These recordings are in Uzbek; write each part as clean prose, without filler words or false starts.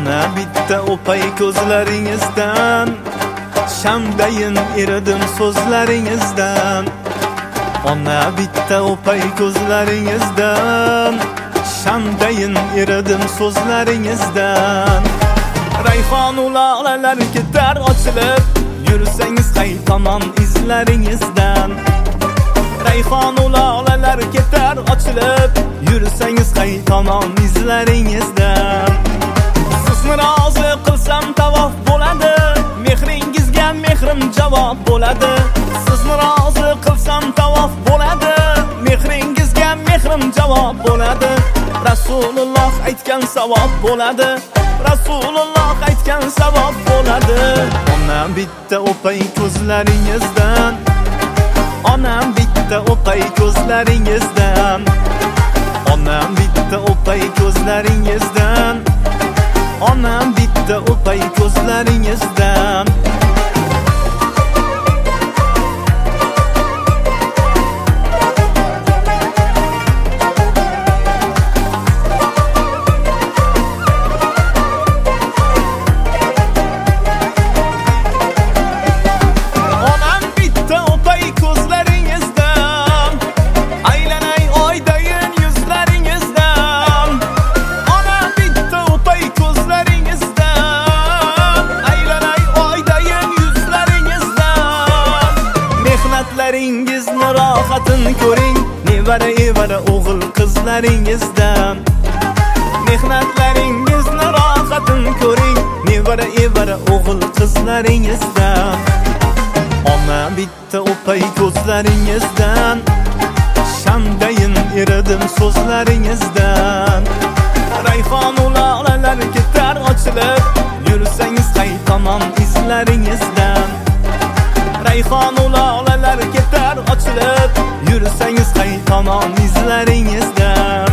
Ona bitta o'pay ko'zlaringizdan, shamdayin eridim so'zlaringizdan. Ona bitta o'pay ko'zlaringizdan, shamdayin eridim so'zlaringizdan. Rayhonu lolalar ketar ochilib, yursangiz qaytaman izlaringizdan. Rayhonu lolalar ketar ochilib, yursangiz qaytaman izlaringizdan. Sizni rozi qilsam tavof bo'ladi, mehringizga mehrim javob bo'ladi. Sizni rozi qilsam tavof bo'ladi, mehringizga mehrim javob bo'ladi. Rasululloh aytgan savob bo'ladi, Rasululloh aytgan savob bo'ladi. Onam bitta o'pay ko'zlaringizdan, onam bitta o'pay ko'zlaringizdan. Onam bitta o'pay ko'zlaringizdan, onam bitta o'pay ko'zlaringizdan. Mehnatingizni rohatini ko'ring, nevara o'g'il qizlaringizdan. Mehnatlaringizni rohatini ko'ring, nevara o'g'il qizlaringizdan. Ona bitta o'pay ko'zlaringizdan, shamdayin eridim so'zlaringizdan. Rayhonu lolalar ketar ochilib, yursangiz qaytaman izlaringizdan. Rayhonu lolalar ketar ochilib, yursangiz qaytaman izlaringizdan.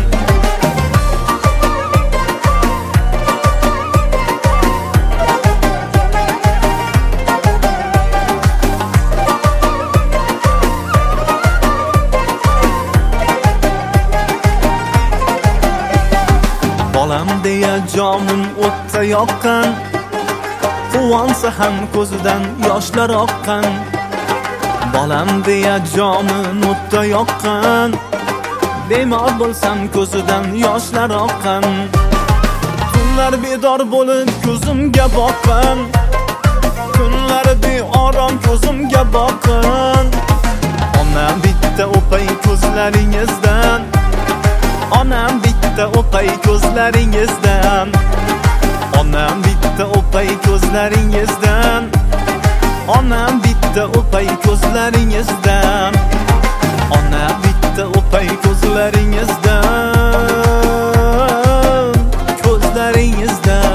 Bolam deya jonim o'tda yoqqan, quvonsa ham ko'zidan yoshlar oqqan. Bolam deya jonim o'tda yoqqan, bemor bo'lsam ko'zidan yoshlar oqqan. Tunlar bedor bo'lib ko'zimga boqqan, kunlar beorom ko'zimga boqqan. Onam bitta o'pay ko'zlaringizdan, onam bitta o'pay ko'zlaringizdan. Onam bitta o'pay ko'zlaringizdan, onam bitta o'pay ko'zlaringizdan. Onam bitta o'pay ko'zlaringizdan, ko'zlaringizdan.